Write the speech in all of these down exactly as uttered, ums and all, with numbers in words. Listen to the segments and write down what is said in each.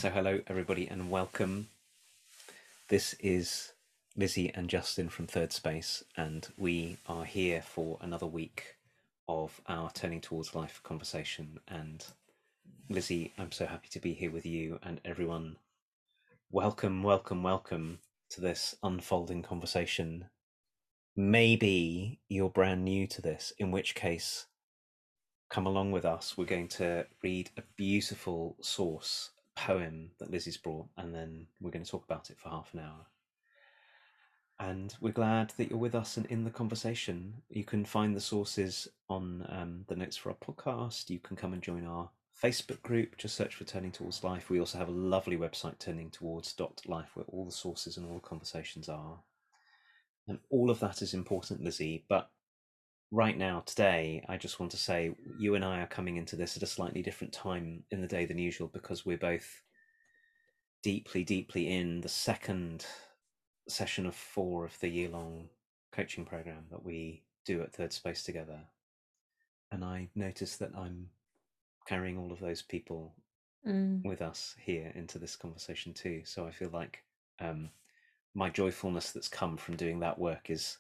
So, hello everybody, and welcome. This is Lizzie and Justin from Third Space, and we are here for another week of our Turning Towards Life conversation. And Lizzie, I'm so happy to be here with you and everyone. Welcome, welcome, welcome to this unfolding conversation. Maybe you're brand new to this, in which case, come along with us. We're going to read a beautiful source poem that Lizzie's brought, and then we're going to talk about it for half an hour. And we're glad that you're with us and in the conversation. You can find the sources on um, the notes for our podcast. You can come and join our Facebook group. Just search for Turning Towards Life. We also have a lovely website, turning towards dot life, where all the sources and all the conversations are. And all of that is important, Lizzie. But right now, today, I just want to say you and I are coming into this at a slightly different time in the day than usual, because we're both deeply, deeply in the second session of four of the year-long coaching program that we do at Third Space together. And I notice that I'm carrying all of those people mm. with us here into this conversation too. So I feel like um, my joyfulness that's come from doing that work is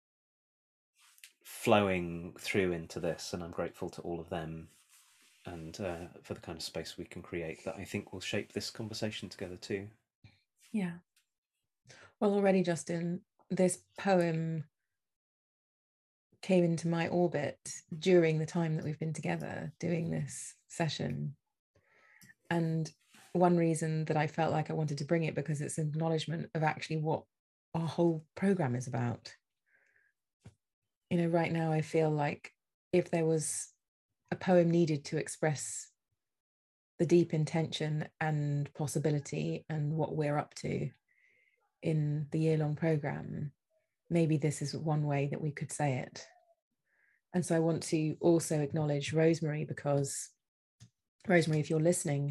flowing through into this, and I'm grateful to all of them and uh, for the kind of space we can create that I think will shape this conversation together too. Yeah. Well, already, Justin, this poem came into my orbit during the time that we've been together doing this session. And one reason that I felt like I wanted to bring it, because it's an acknowledgement of actually what our whole program is about. You know, right now I feel like if there was a poem needed to express the deep intention and possibility and what we're up to in the year-long program, maybe this is one way that we could say it. And so I want to also acknowledge Rosemary, because Rosemary, if you're listening,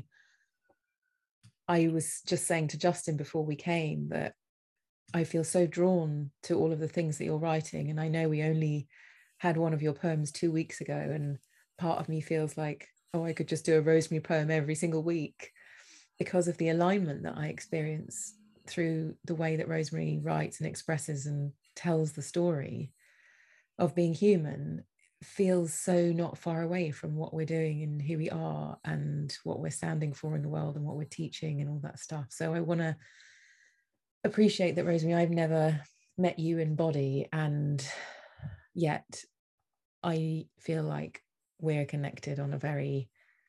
I was just saying to Justin before we came that I feel so drawn to all of the things that you're writing. And I know we only had one of your poems two weeks ago, and part of me feels like, oh, I could just do a Rosemary poem every single week, because of the alignment that I experience through the way that Rosemary writes and expresses and tells the story of being human. Feels so not far away from what we're doing and who we are and what we're standing for in the world and what we're teaching and all that stuff. So I want to appreciate that, Rosemary. I've never met you in body, and yet I feel like we're connected on a very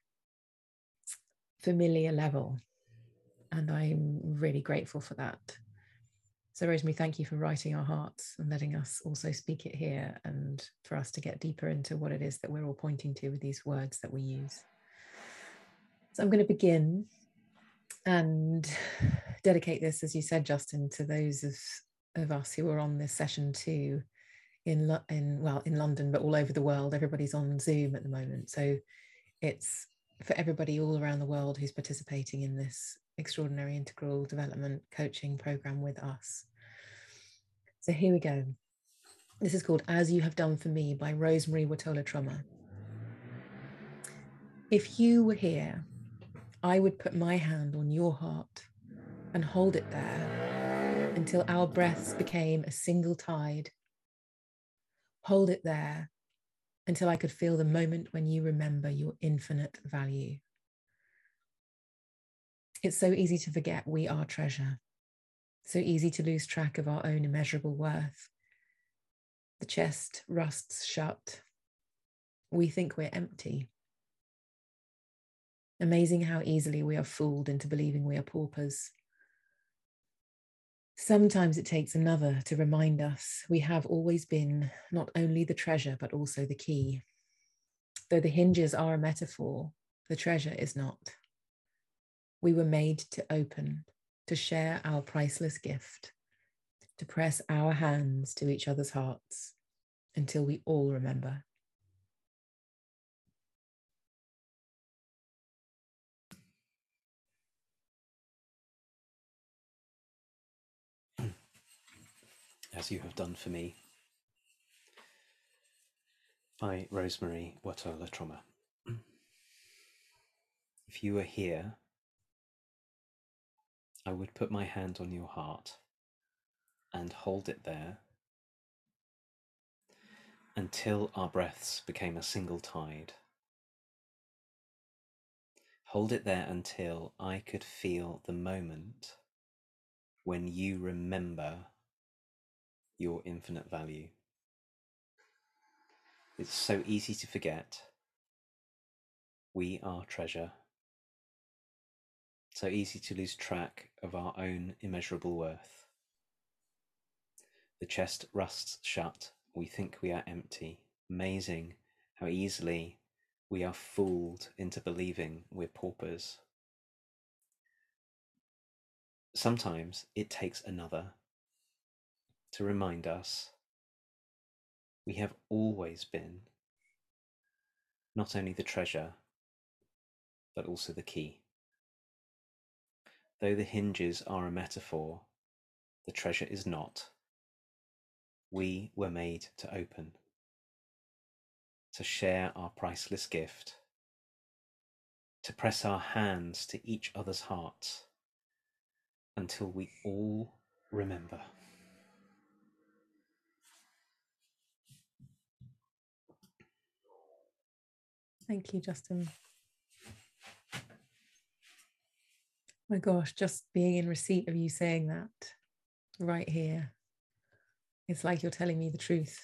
familiar level, and I'm really grateful for that. So Rosemary, thank you for writing our hearts and letting us also speak it here, and for us to get deeper into what it is that we're all pointing to with these words that we use. So I'm going to begin and dedicate this, as you said, Justin, to those of, of us who are on this session too, in, in, well, in London, but all over the world. Everybody's on Zoom at the moment. So it's for everybody all around the world who's participating in this extraordinary integral development coaching program with us. So here we go. This is called As You Have Done For Me by Rosemary Watola Trummer. If you were here, I would put my hand on your heart and hold it there until our breaths became a single tide. Hold it there until I could feel the moment when you remember your infinite value. It's so easy to forget we are treasure, so easy to lose track of our own immeasurable worth. The chest rusts shut. We think we're empty. Amazing how easily we are fooled into believing we are paupers. Sometimes it takes another to remind us we have always been not only the treasure, but also the key. Though the hinges are a metaphor, the treasure is not. We were made to open, to share our priceless gift, to press our hands to each other's hearts until we all remember. As You Have Done For Me by Rosemary Watola Trummer. If you were here, I would put my hand on your heart and hold it there until our breaths became a single tide. Hold it there until I could feel the moment when you remember your infinite value. It's so easy to forget. We are treasure. So easy to lose track of our own immeasurable worth. The chest rusts shut. We think we are empty. Amazing how easily we are fooled into believing we're paupers. Sometimes it takes another to remind us we have always been not only the treasure, but also the key. Though the hinges are a metaphor, the treasure is not. We were made to open, to share our priceless gift, to press our hands to each other's hearts until we all remember. Thank you, Justin. My gosh, just being in receipt of you saying that right here, it's like you're telling me the truth.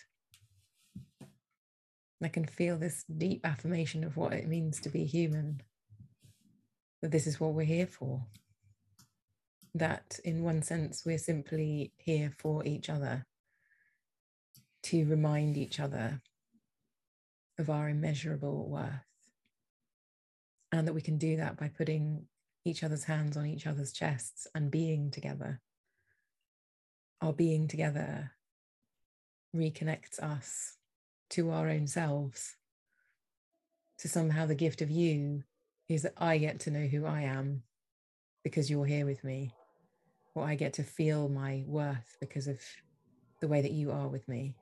I can feel this deep affirmation of what it means to be human, that this is what we're here for. That in one sense, we're simply here for each other, to remind each other of our immeasurable worth. And that we can do that by putting each other's hands on each other's chests and being together. Our being together reconnects us to our own selves. So somehow the gift of you is that I get to know who I am because you're here with me, or I get to feel my worth because of the way that you are with me.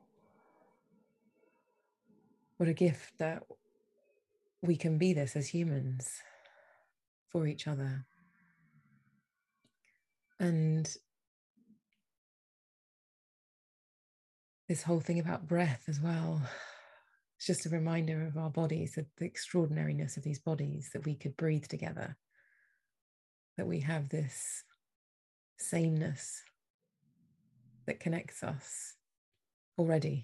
What a gift that we can be this as humans for each other. And this whole thing about breath as well, it's just a reminder of our bodies, of the extraordinariness of these bodies, that we could breathe together, that we have this sameness that connects us already.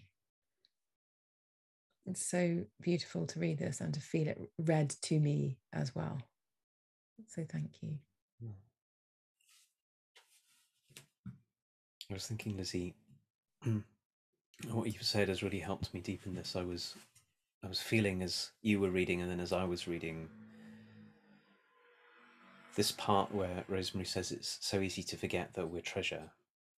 It's so beautiful to read this and to feel it read to me as well. So thank you. I was thinking, Lizzie, what you've said has really helped me deepen this. I was, I was feeling as you were reading, and then as I was reading, this part where Rosemary says it's so easy to forget that we're treasure.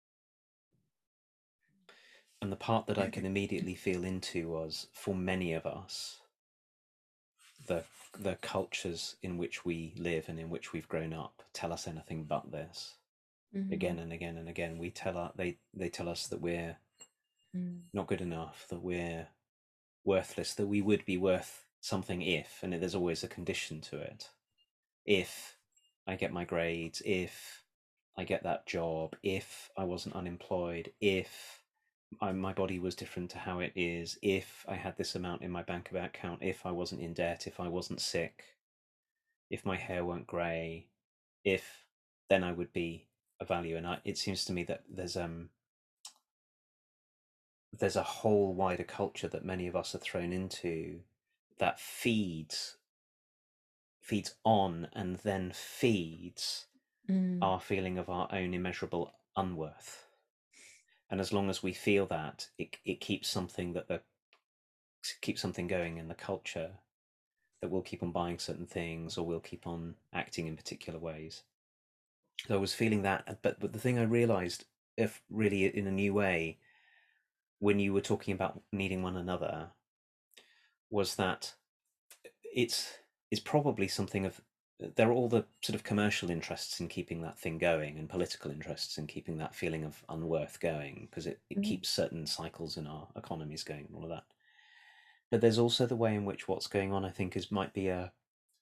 And the part that I can immediately feel into was, for many of us, the the cultures in which we live and in which we've grown up tell us anything but this. Mm-hmm. Again and again and again, we tell our, they they tell us that we're mm. not good enough, that we're worthless, that we would be worth something if, and there's always a condition to it. If I get my grades, if I get that job, if I wasn't unemployed, if I, my body was different to how it is, if I had this amount in my bank account, if I wasn't in debt, if I wasn't sick, if my hair weren't grey, if, then I would be a value. And I, it seems to me that there's um there's a whole wider culture that many of us are thrown into that feeds feeds on and then feeds mm. our feeling of our own immeasurable unworth. And as long as we feel that, it it keeps something that the keeps something going in the culture, that we'll keep on buying certain things or we'll keep on acting in particular ways. So I was feeling that, but but the thing I realized, if really in a new way, when you were talking about needing one another, was that it's it's probably something of, there are all the sort of commercial interests in keeping that thing going and political interests in keeping that feeling of unworth going, because it, it mm. keeps certain cycles in our economies going and all of that. But there's also the way in which what's going on, I think, is might be a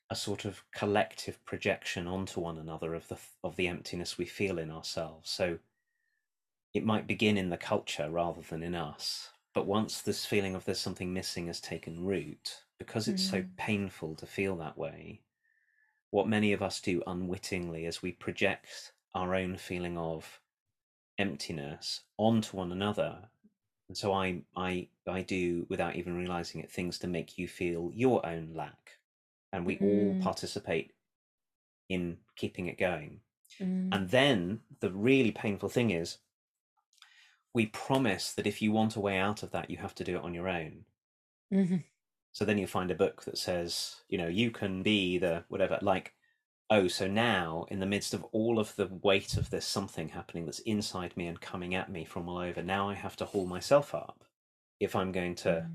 a sort of collective projection onto one another of the of the emptiness we feel in ourselves. So it might begin in the culture rather than in us, but once this feeling of there's something missing has taken root, because it's so Mm. painful to feel that way, what many of us do unwittingly is we project our own feeling of emptiness onto one another. And so I I I do, without even realizing it, things to make you feel your own lack, and we all Mm. participate in keeping it going. Mm. And then the really painful thing is, we promise that if you want a way out of that, you have to do it on your own. Mm-hmm. So then you find a book that says, you know, you can be the whatever, like, oh, so now in the midst of all of the weight of this something happening that's inside me and coming at me from all over, now I have to haul myself up if I'm going to. Mm.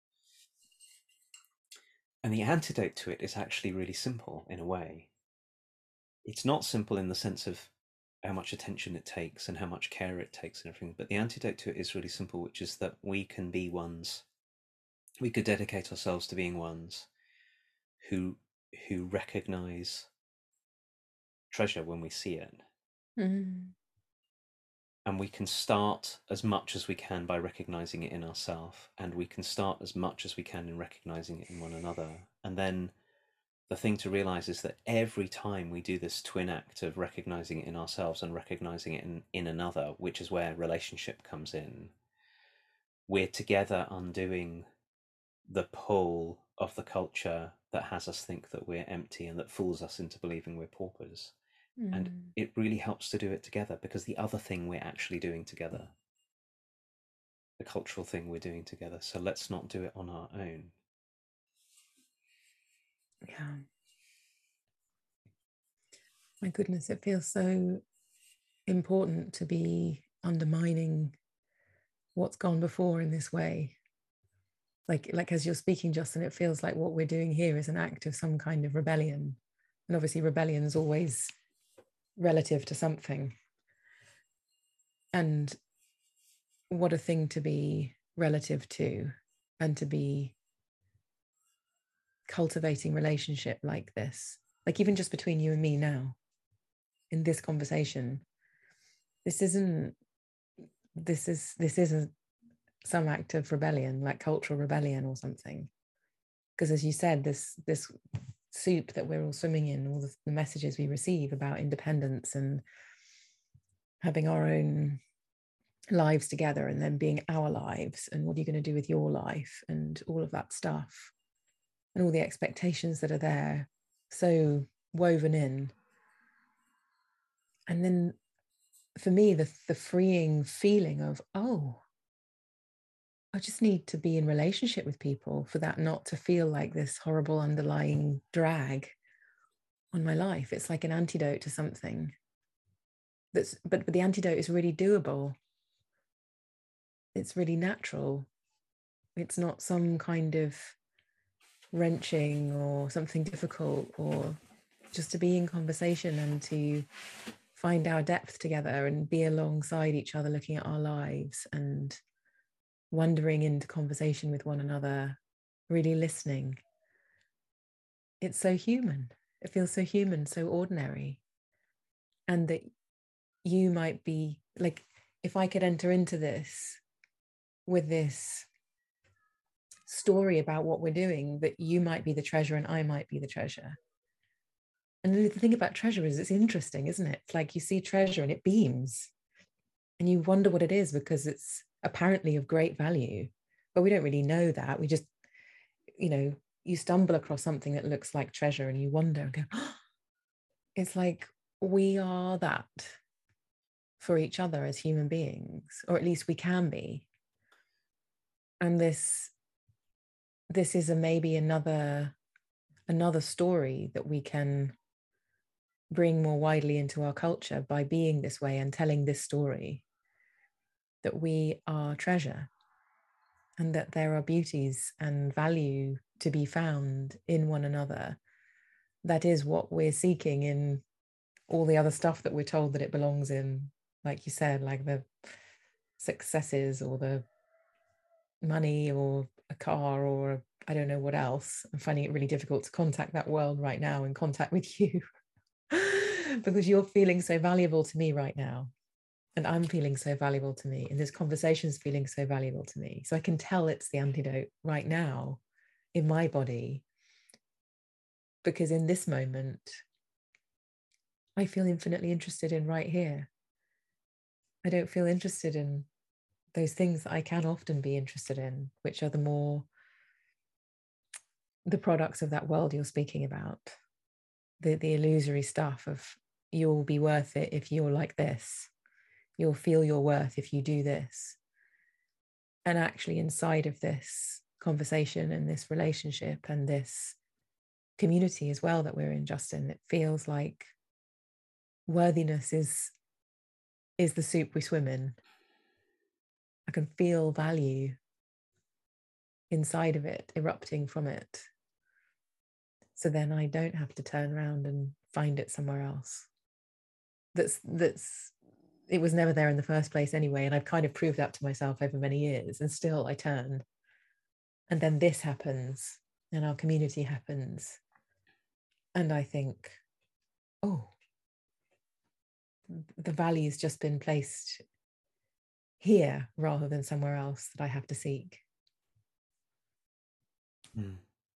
And the antidote to it is actually really simple in a way. It's not simple in the sense of how much attention it takes and how much care it takes and everything, but the antidote to it is really simple, which is that we can be ones. We could dedicate ourselves to being ones who who recognize treasure when we see it. Mm. And we can start as much as we can by recognizing it in ourselves, and we can start as much as we can in recognizing it in one another. And then the thing to realize is that every time we do this twin act of recognizing it in ourselves and recognizing it in, in another, which is where relationship comes in, we're together undoing the pull of the culture that has us think that we're empty and that fools us into believing we're paupers. And Mm. it really helps to do it together, because the other thing we're actually doing together, the cultural thing we're doing together. So let's not do it on our own. Yeah. My goodness, it feels so important to be undermining what's gone before in this way. Like, like as you're speaking, Justin, it feels like what we're doing here is an act of some kind of rebellion. And obviously rebellion is always relative to something. And what a thing to be relative to, and to be cultivating relationship like this, like even just between you and me now in this conversation. This isn't, this is, this isn't some act of rebellion, like cultural rebellion or something. Because as you said, this, this soup that we're all swimming in, all the, the messages we receive about independence and having our own lives together and then being our lives, and what are you going to do with your life, and all of that stuff, and all the expectations that are there so woven in. And then for me, the, the freeing feeling of, oh, I just need to be in relationship with people for that not to feel like this horrible underlying drag on my life. It's like an antidote to something that's, but, but the antidote is really doable. It's really natural. It's not some kind of wrenching or something difficult, or just to be in conversation and to find our depth together and be alongside each other, looking at our lives and wandering into conversation with one another, really listening. It's so human. It feels so human, so ordinary. And that you might be like, if I could enter into this with this story about what we're doing, that you might be the treasure and I might be the treasure. And the thing about treasure is it's interesting, isn't it? It's like you see treasure and it beams and you wonder what it is, because it's apparently of great value, but we don't really know that. We just, you know, you stumble across something that looks like treasure and you wonder and go, oh, it's like we are that for each other as human beings, or at least we can be. And this, this is a maybe another, another story that we can bring more widely into our culture by being this way and telling this story, that we are treasure and that there are beauties and value to be found in one another. That is what we're seeking in all the other stuff that we're told that it belongs in, like you said, like the successes or the money or a car or I don't know what else. I'm finding it really difficult to contact that world right now and contact with you because you're feeling so valuable to me right now. And I'm feeling so valuable to me. And this conversation is feeling so valuable to me. So I can tell it's the antidote right now in my body. Because in this moment, I feel infinitely interested in right here. I don't feel interested in those things that I can often be interested in, which are the more the products of that world you're speaking about, the, the illusory stuff of you'll be worth it if you're like this, you'll feel your worth if you do this. And actually inside of this conversation and this relationship and this community as well that we're in, Justin, it feels like worthiness is is the soup we swim in. I can feel value inside of it, erupting from it. So then I don't have to turn around and find it somewhere else. That's that's it was never there in the first place anyway. And I've kind of proved that to myself over many years. And still I turn. And then this happens and our community happens. And I think, oh, the value's just been placed here rather than somewhere else that I have to seek. Mm.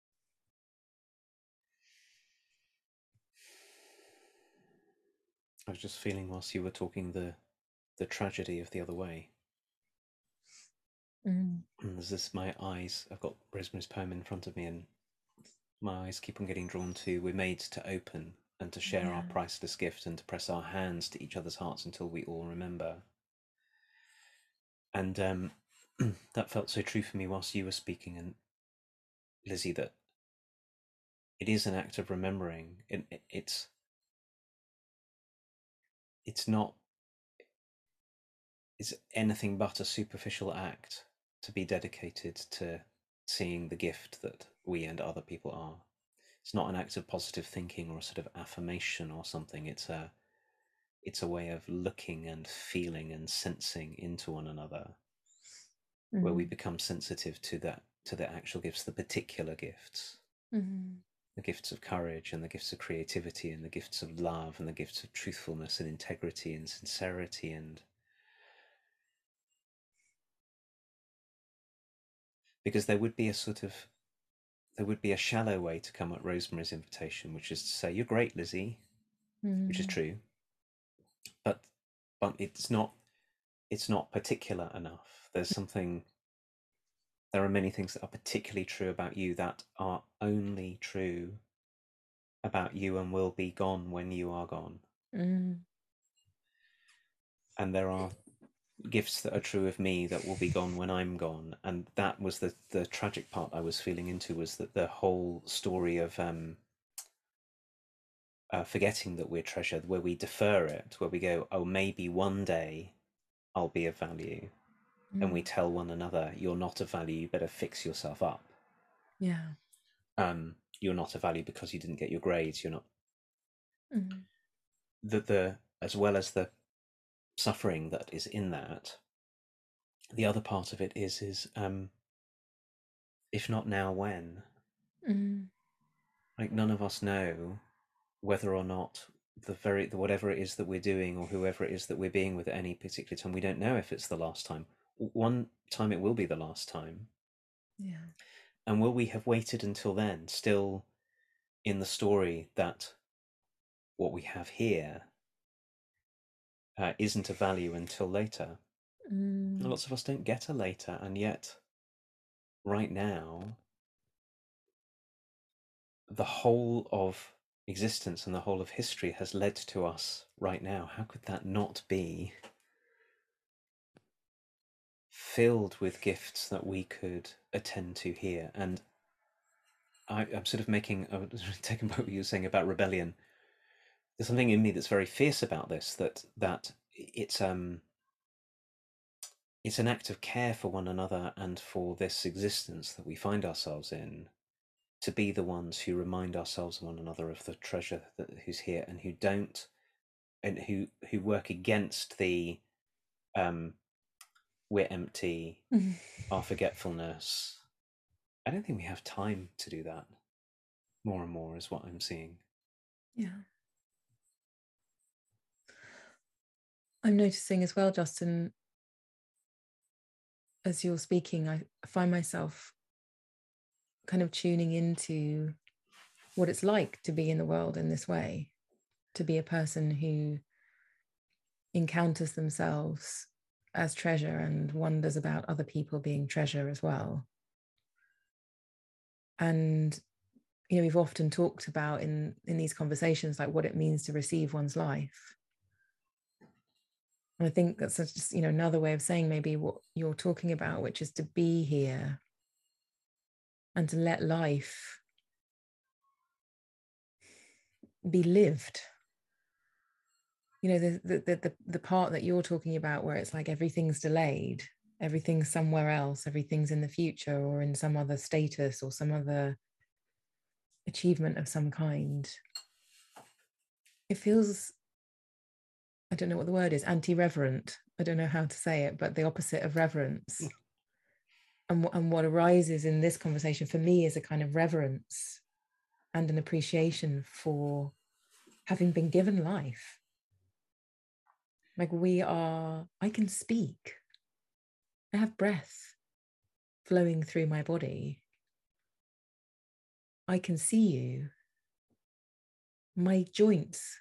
I was just feeling whilst you were talking the the tragedy of the other way. Mm. And there's this, my eyes, I've got Rosemary's poem in front of me, and my eyes keep on getting drawn to, we're made to open and to share Yeah. our priceless gift and to press our hands to each other's hearts until we all remember. And um, that felt so true for me whilst you were speaking, and Lizzie, that it is an act of remembering. It, it, it's it's not it's anything but a superficial act to be dedicated to seeing the gift that we and other people are. It's not an act of positive thinking or a sort of affirmation or something. It's a it's a way of looking and feeling and sensing into one another, mm-hmm. where we become sensitive to that to the actual gifts, the particular gifts. Mm-hmm. The gifts of courage and the gifts of creativity and the gifts of love and the gifts of truthfulness and integrity and sincerity. And because there would be a sort of there would be a shallow way to come at Rosemary's invitation, which is to say, you're great, Lizzie, mm. which is true, but but it's not it's not particular enough. There's something there are many things that are particularly true about you that are only true about you and will be gone when you are gone. Mm. And there are gifts that are true of me that will be gone when I'm gone. And that was the the tragic part I was feeling into, was that the whole story of um uh, forgetting that we're treasured, where we defer it, where we go, oh, maybe one day I'll be of value. Mm. And we tell one another, you're not of value, you better fix yourself up. Yeah. Um, you're not of value because you didn't get your grades. You're not. Mm. The, the, as well as the suffering that is in that, the other part of it is, is um, if not now, when? Mm. Like, none of us know whether or not the very the, whatever it is that we're doing or whoever it is that we're being with at any particular time, we don't know if it's the last time. One time it will be the last time. Yeah. And will we have waited until then, still in the story that what we have here uh, isn't of value until later? Mm. And lots of us don't get a later, and yet right now the whole of existence and the whole of history has led to us right now. How could that not be filled with gifts that we could attend to here? And I, I'm sort of making, I was taken by what you were saying about rebellion. There's something in me that's very fierce about this, that that it's um it's an act of care for one another and for this existence that we find ourselves in, to be the ones who remind ourselves and one another of the treasure that who's here, and who don't and who who work against the um we're empty, our forgetfulness, I don't think we have time to do that. More and more is what I'm seeing. Yeah. I'm noticing as well, Justin, as you're speaking, I find myself kind of tuning into what it's like to be in the world in this way, to be a person who encounters themselves as treasure and wonders about other people being treasure as well. And you know, we've often talked about in in these conversations like what it means to receive one's life. And I think that's just, you know, another way of saying maybe what you're talking about, which is to be here and to let life be lived. You know, the the the the part that you're talking about where it's like everything's delayed, everything's somewhere else, everything's in the future or in some other status or some other achievement of some kind. It feels, I don't know what the word is, anti-reverent. I don't know how to say it, but the opposite of reverence. And, and what arises in this conversation for me is a kind of reverence and an appreciation for having been given life. Like we are, I can speak. I have breath flowing through my body. I can see you. My joints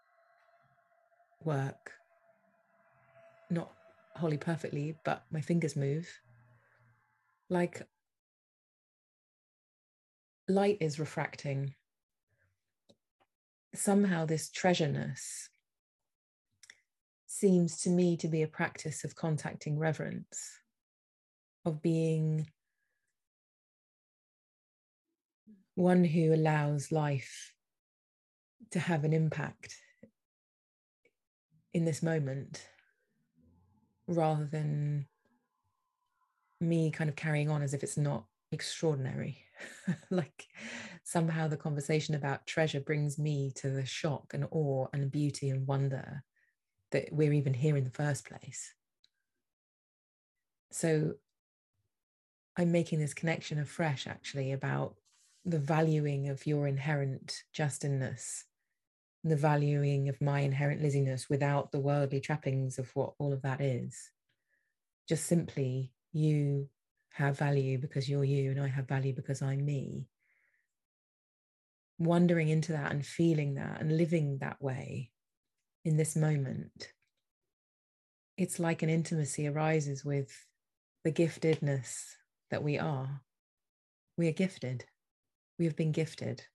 work, not wholly perfectly, but my fingers move. Like light is refracting. Somehow this treasureness seems to me to be a practice of contacting reverence, of being one who allows life to have an impact in this moment rather than me kind of carrying on as if it's not extraordinary. Like somehow the conversation about treasure brings me to the shock and awe and beauty and wonder that we're even here in the first place. So I'm making this connection afresh actually about the valuing of your inherent Justinness, the valuing of my inherent Lizzyness without the worldly trappings of what all of that is. Just simply, you have value because you're you, and I have value because I'm me. Wandering into that and feeling that and living that way in this moment, it's like an intimacy arises with the giftedness that we are. We are gifted. We have been gifted.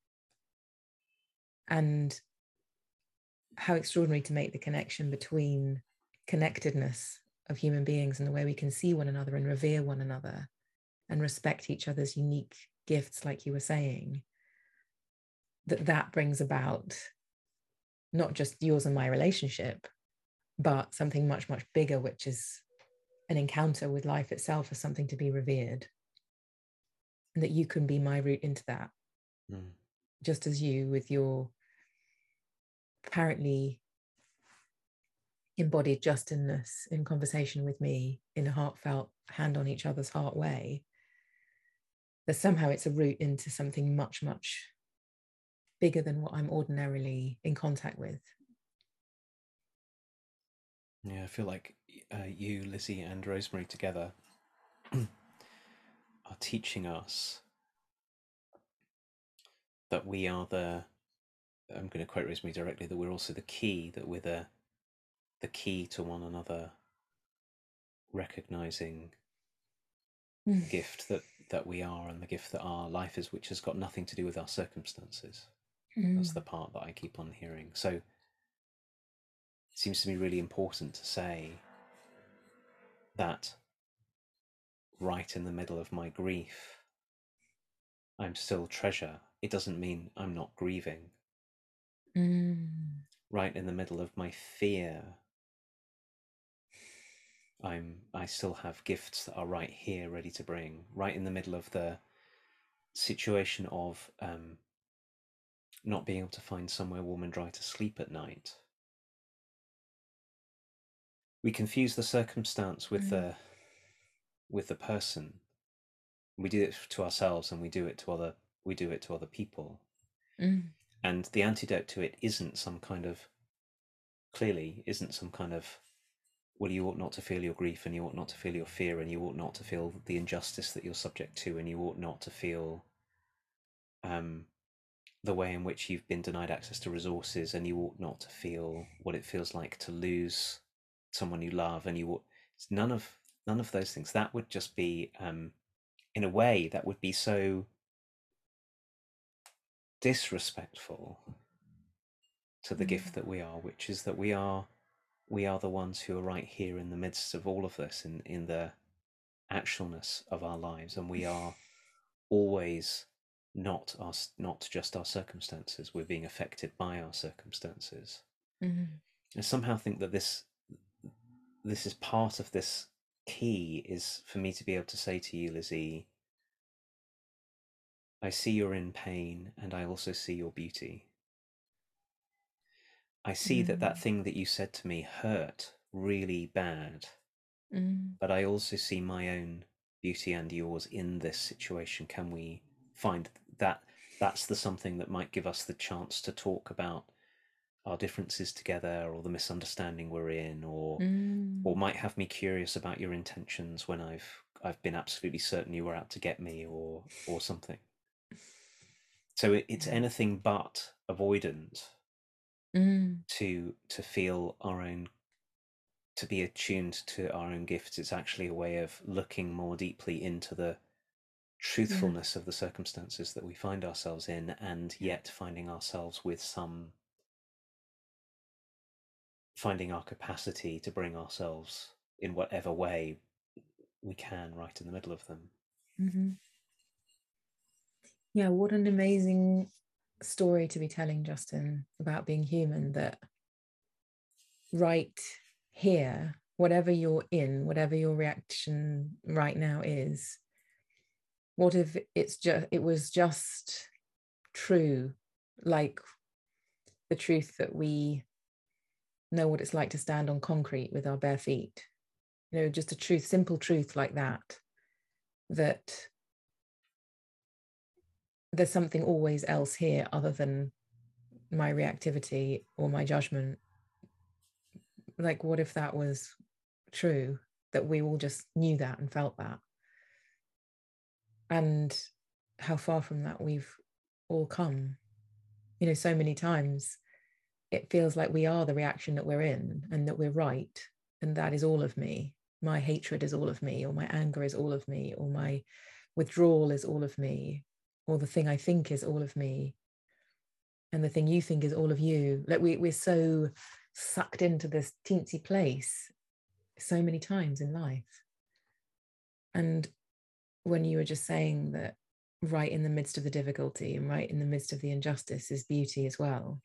And how extraordinary to make the connection between connectedness of human beings and the way we can see one another and revere one another and respect each other's unique gifts, like you were saying, that that brings about not just yours and my relationship, but something much, much bigger, which is an encounter with life itself as something to be revered. And that you can be my route into that, mm. just as you, with your apparently embodied Justinness in conversation with me in a heartfelt, hand on each other's heart way, that somehow it's a route into something much, much bigger than what I'm ordinarily in contact with. Yeah, I feel like uh, you, Lizzie, and Rosemary together are teaching us that we are the, I'm going to quote Rosemary directly, that we're also the key, that we're the, the key to one another, recognizing the gift that, that we are and the gift that our life is, which has got nothing to do with our circumstances. Mm. That's the part that I keep on hearing. So it seems to me really important to say that right in the middle of my grief, I'm still treasure. It doesn't mean I'm not grieving. Mm. Right in the middle of my fear, I'm I still have gifts that are right here, ready to bring. Right in the middle of the situation of um, not being able to find somewhere warm and dry to sleep at night. We confuse the circumstance with mm. the with the person, We do it to ourselves, and we do it to other we do it to other people. Mm. And the antidote to it isn't some kind of clearly isn't some kind of, well, you ought not to feel your grief, and you ought not to feel your fear, and you ought not to feel the injustice that you're subject to, and you ought not to feel um, the way in which you've been denied access to resources, and you ought not to feel what it feels like to lose someone you love, and you ought, none of none of those things. That would just be, um, in a way, that would be so disrespectful to the Mm. gift that we are, which is that we are we are the ones who are right here in the midst of all of this, in in the actualness of our lives, and we are always not our not just our circumstances. We're being affected by our circumstances. Mm. I somehow think that this this is part of this key, is for me to be able to say to you, Lizzie, I see you're in pain, and I also see your beauty. I see that that Mm. thing that you said to me hurt really bad, Mm. but I also see my own beauty and yours in this situation. Can we find that? That's the something that might give us the chance to talk about our differences together, or the misunderstanding we're in, or Mm. or might have me curious about your intentions when I've I've been absolutely certain you were out to get me, or or something. So it, it's Yeah. anything but avoidant Mm. to to feel our own, to be attuned to our own gifts. It's actually a way of looking more deeply into the Yeah. truthfulness of the circumstances that we find ourselves in, and Yeah. yet finding ourselves with some finding our capacity to bring ourselves in whatever way we can right in the middle of them. Mm-hmm. Yeah, what an amazing story to be telling, Justin, about being human, that right here, whatever you're in, whatever your reaction right now is, what if it's just it was just true, like the truth that we know what it's like to stand on concrete with our bare feet, you know, just a truth, simple truth like that, that there's something always else here other than my reactivity or my judgment. Like, what if that was true, that we all just knew that and felt that? And how far from that we've all come. You know, so many times it feels like we are the reaction that we're in, and that we're right, and that is all of me. My hatred is all of me, or my anger is all of me, or my withdrawal is all of me, or the thing I think is all of me, and the thing you think is all of you. Like, we, we're so sucked into this teensy place so many times in life. And when you were just saying that right in the midst of the difficulty and right in the midst of the injustice is beauty as well,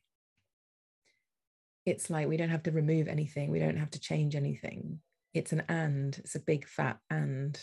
it's like we don't have to remove anything, we don't have to change anything. It's an and, it's a big fat and.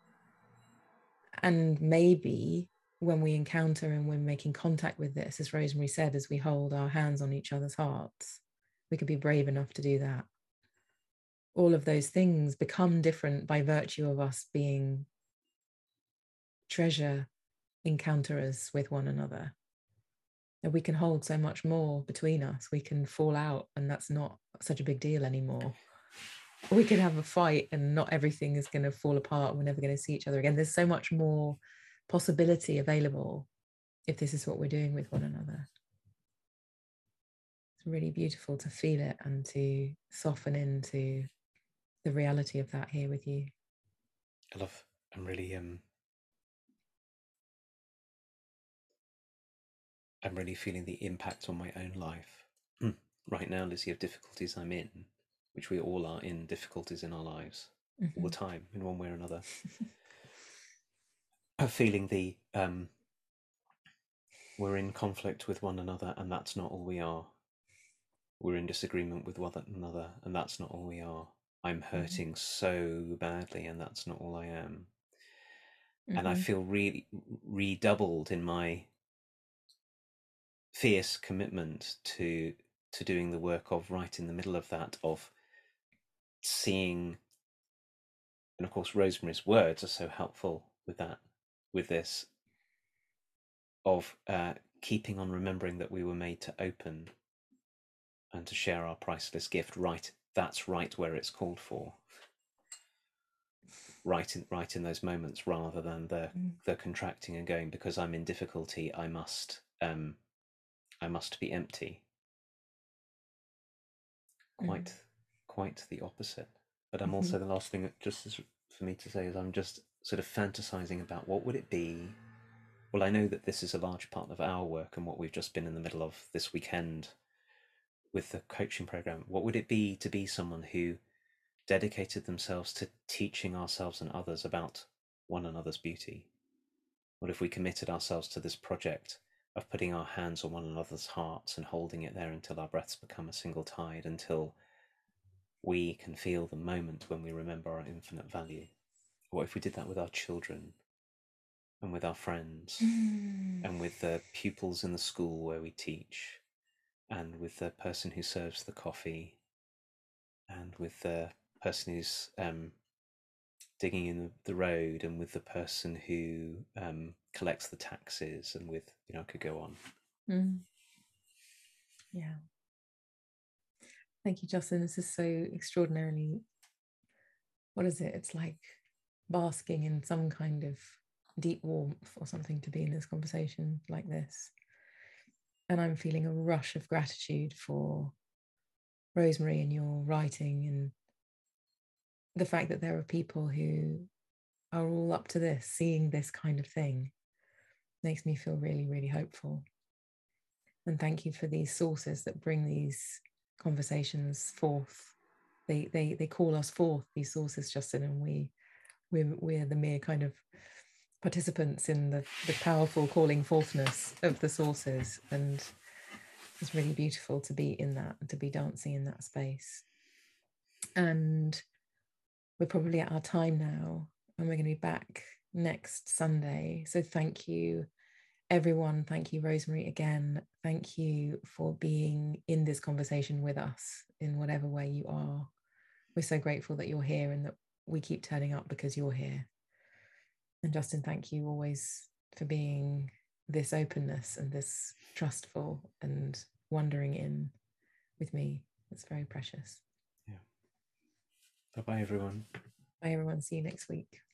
And maybe when we encounter and we're making contact with this, as Rosemary said, as we hold our hands on each other's hearts, we could be brave enough to do that. All of those things become different by virtue of us being treasure encounterers with one another. And we can hold so much more between us. We can fall out, and that's not such a big deal anymore. We can have a fight, and not everything is going to fall apart. We're never going to see each other again. There's so much more possibility available if this is what we're doing with one another. It's really beautiful to feel it and to soften into the reality of that here with you. I love, I'm really, um, I'm really feeling the impact on my own life right now, Lizzie, of difficulties I'm in, which we all are in, difficulties in our lives Mm-hmm. all the time, in one way or another. Of feeling the, um, we're in conflict with one another, and that's not all we are. We're in disagreement with one another, and that's not all we are. I'm hurting mm-hmm. so badly, and that's not all I am. Mm-hmm. And I feel really redoubled in my fierce commitment to to doing the work of right in the middle of that, of seeing, and of course Rosemary's words are so helpful with that, with this of uh, keeping on remembering that we were made to open and to share our priceless gift. Right, that's right where it's called for. Right in right in those moments, rather than the mm. the contracting and going, because I'm in difficulty, I must um, I must be empty. Quite, Mm. quite the opposite. But I'm Mm-hmm. also, the last thing just is for me to say is I'm just sort of fantasizing about what would it be. Well, I know that this is a large part of our work and what we've just been in the middle of this weekend with the coaching program. What would it be to be someone who dedicated themselves to teaching ourselves and others about one another's beauty? What if we committed ourselves to this project of putting our hands on one another's hearts and holding it there until our breaths become a single tide, until we can feel the moment when we remember our infinite value? What if we did that with our children and with our friends Mm. and with the pupils in the school where we teach and with the person who serves the coffee and with the person who's um, digging in the, the road and with the person who um, collects the taxes and with, you know, I could go on. Mm. Yeah. Thank you, Justin. This is so extraordinarily, what is it? It's like basking in some kind of deep warmth or something to be in this conversation like this. And I'm feeling a rush of gratitude for Rosemary and your writing, and the fact that there are people who are all up to this, seeing this kind of thing, makes me feel really, really hopeful. And thank you for these sources that bring these conversations forth. They they they call us forth, these sources, Justin, and we we're, we're the mere kind of participants in the, the powerful calling forthness of the sources. And it's really beautiful to be in that, to be dancing in that space. And we're probably at our time now, and we're going to be back next Sunday. So thank you, everyone. Thank you, Rosemary, again. Thank you for being in this conversation with us in whatever way you are. We're so grateful that you're here and that we keep turning up because you're here. And Justin, thank you always for being this openness and this trustful and wondering in with me. It's very precious. Yeah. Bye-bye, everyone. Bye, everyone. See you next week.